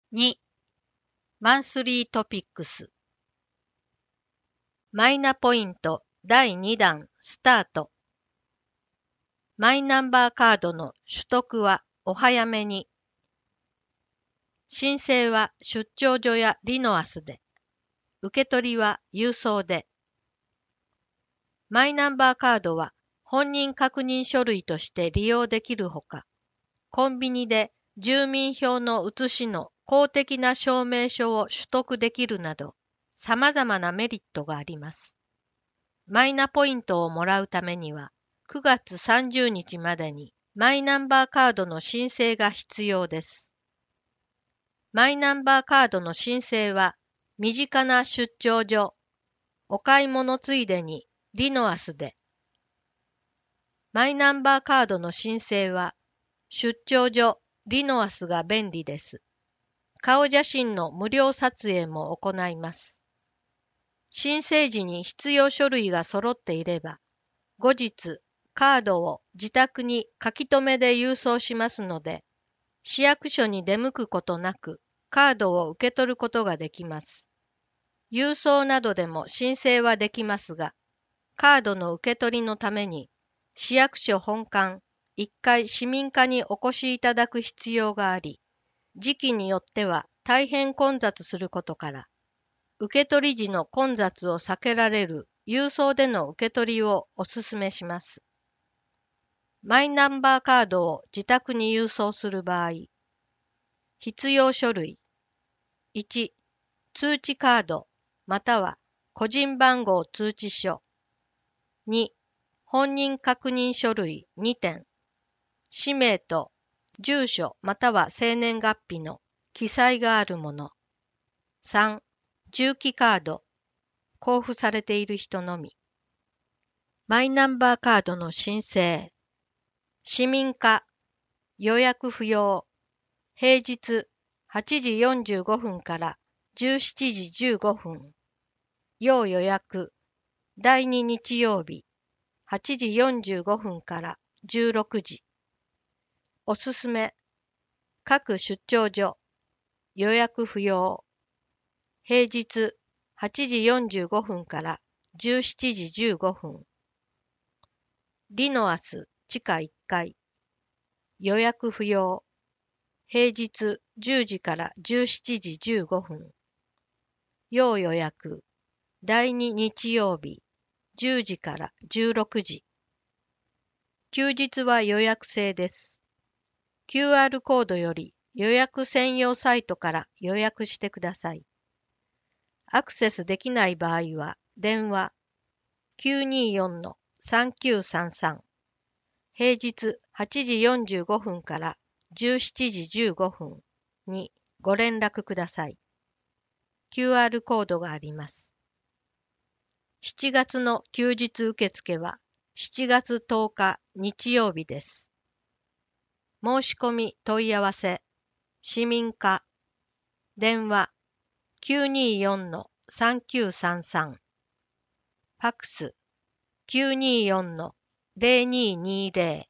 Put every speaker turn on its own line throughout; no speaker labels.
2. マンスリートピックス。マイナポイント第2弾スタート。マイナンバーカードの取得はお早めに。申請は出張所やリノアスで。受け取りは郵送で。マイナンバーカードは本人確認書類として利用できるほか、コンビニで住民票の写しの公的な証明書を取得できるなど、様々なメリットがあります。マイナポイントをもらうためには、9月30日までにマイナンバーカードの申請が必要です。マイナンバーカードの申請は、身近な出張所、お買い物ついでにリノアスで。マイナンバーカードの申請は、出張所、リノアスが便利です。顔写真の無料撮影も行います。申請時に必要書類が揃っていれば、後日、カードを自宅に書き留めで郵送しますので、市役所に出向くことなく、カードを受け取ることができます。郵送などでも申請はできますが、カードの受け取りのために、市役所本館1階市民課にお越しいただく必要があり、時期によっては大変混雑することから、受け取り時の混雑を避けられる郵送での受け取りをお勧めします。マイナンバーカードを自宅に郵送する場合、必要書類。1、通知カード、または個人番号通知書。2、本人確認書類2点。氏名と住所または生年月日の記載があるもの。3、重機カード。交付されている人のみ。マイナンバーカードの申請。市民課。予約不要。平日8時45分から17時15分。要予約。第2日曜日。8時45分から16時。おすすめ。各出張所。予約不要。平日8時45分から17時15分。リノアス地下1階。予約不要。平日10時から17時15分。要予約。第2日曜日10時から16時。休日は予約制です。QR コードより予約専用サイトから予約してください。アクセスできない場合は電話924-3933平日8時45分から17時15分にご連絡ください。QR コードがあります。7月の休日受付は7月10日日曜日です。申し込み問い合わせ、市民課、電話924-3933、ファックス924-0220、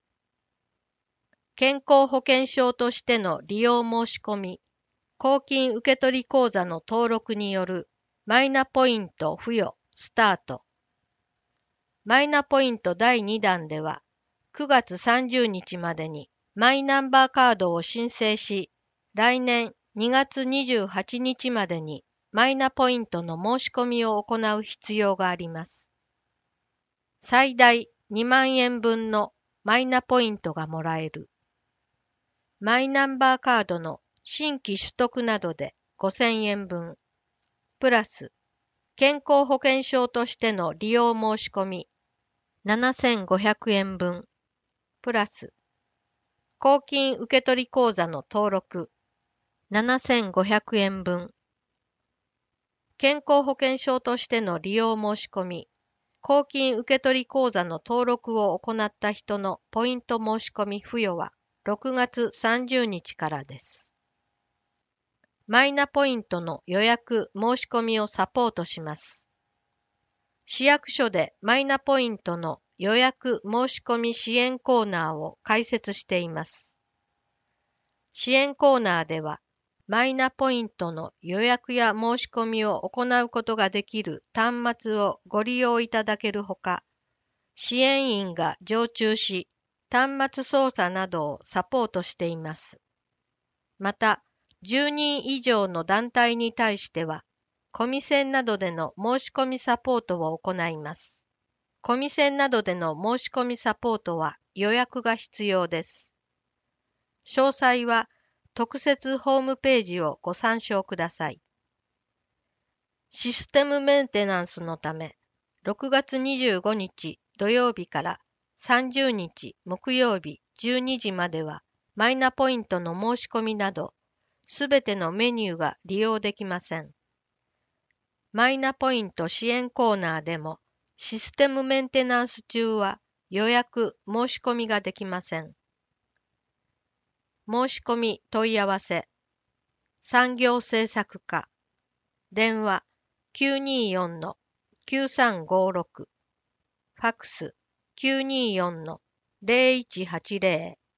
健康保険証としての利用申し込み、公金受取口座の登録によるマイナポイント付与スタート。マイナポイント第2弾では、9月30日までにマイナンバーカードを申請し、来年2月28日までにマイナポイントの申し込みを行う必要があります。最大2万円分のマイナポイントがもらえる。マイナンバーカードの新規取得などで5000円分、プラス健康保険証としての利用申し込み7500円分、プラス公金受取口座の登録7500円分、健康保険証としての利用申し込み、公金受取口座の登録を行った人のポイント申し込み付与は6月30日からです。マイナポイントの予約申し込みをサポートします。市役所でマイナポイントの予約申し込み支援コーナーを開設しています。支援コーナーでは、 マイナポイントの予約や申し込みを行うことができる端末をご利用いただけるほか、支援員が常駐し、端末操作などをサポートしています。また、10人以上の団体に対しては、コミセンなどでの申し込みサポートを行います。コミセンなどでの申し込みサポートは予約が必要です。詳細は特設ホームページをご参照ください。システムメンテナンスのため、6月25日土曜日から30日木曜日12時までは、マイナポイントの申し込みなど、すべてのメニューが利用できません。マイナポイント支援コーナーでも、システムメンテナンス中は予約・申し込みができません。申し込み問い合わせ。産業政策課。電話924-9356。ファックス924-0180。